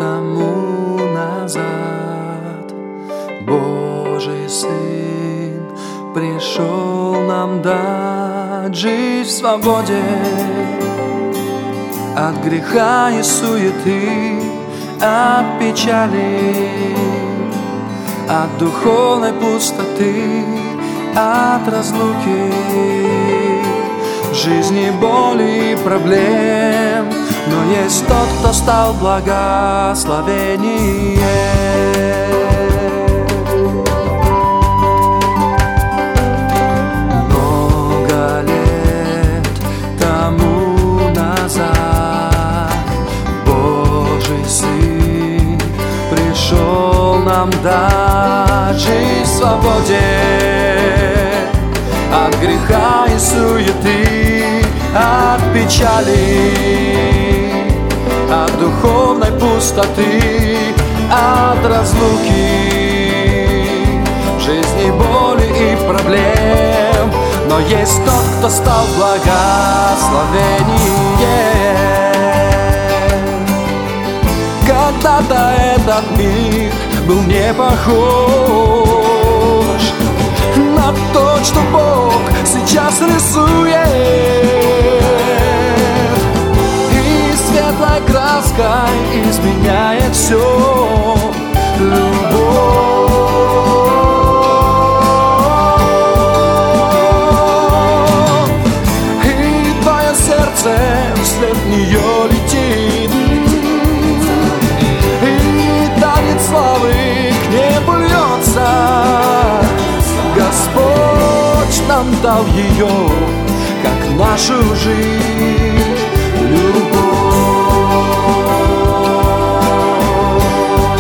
тому назад Божий Сын пришел нам дать жизнь в свободе от греха и суеты, от печали, от духовной пустоты, от разлуки, жизни, боли и проблем. Но есть тот, кто стал благословение. Много лет тому назад Божий Сын пришел нам дать жизнь в свободе от греха и суеты, от печали, от духовной пустоты, от разлуки, жизни, боли и проблем. Но есть тот, кто стал благословение. Когда-то этот мир был не похож на то, что Бог сейчас рисует, и светлой краской изменяет все. Любовь, и твое сердце вслед нее летит, и танец славы к небу льется. Господь нам дал ее, как нашу жизнь, любовь.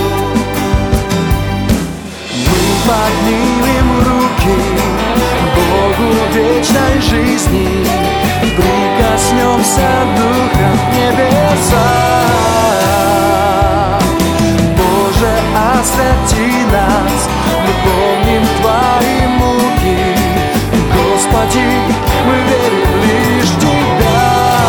Мы поднимем руки Богу вечной жизни, прикоснемся духом к небесам. Боже, освети нас, мы помним Твои муки. Господи, мы верим лишь в Тебя.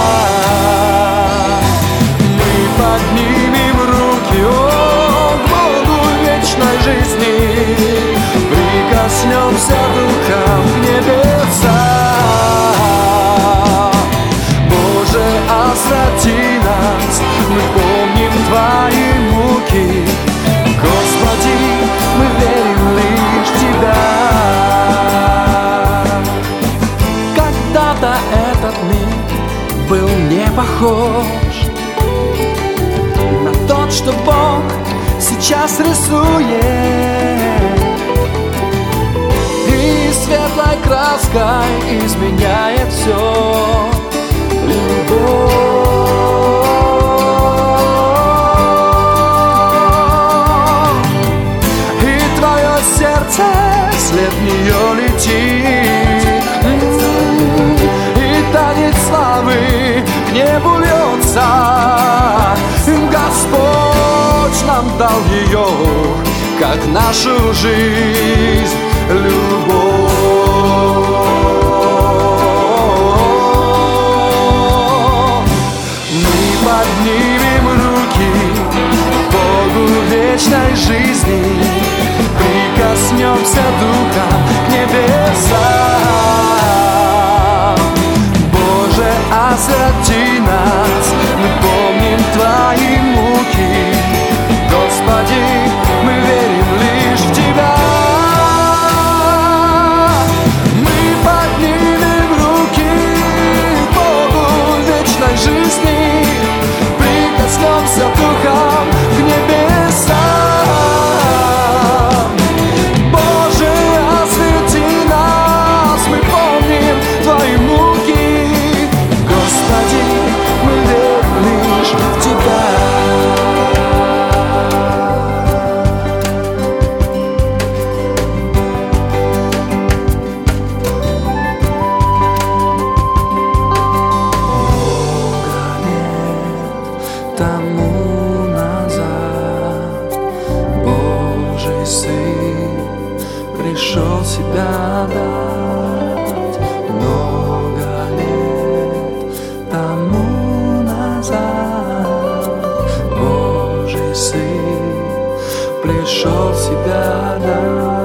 Мы поднимем руки, о, к Богу вечной жизни, прикоснемся духом к небесам. Боже, освети нас, мы помним Твои муки. Господи, мы верим лишь в Тебя. Когда-то этот мир был не похож на тот, что Бог сейчас рисует, и светлой краской изменяет все. Любовь, и твое сердце вслед нее летит, и танец славы к небу льется. Господь нам дал ее, как нашу жизнь, любовь. Мы поднимем руки Богу вечной жизни, прикоснемся духом к небесам. Боже, освети нас, мы помним Твои муки. Господи, мы верим лишь в Тебя. Мы поднимем руки Богу вечной жизни, прикоснемся духом к небесам. Боже, освети нас, мы помним Твои муки. Господи, мы верим лишь в Тебя. пришел в себя, да.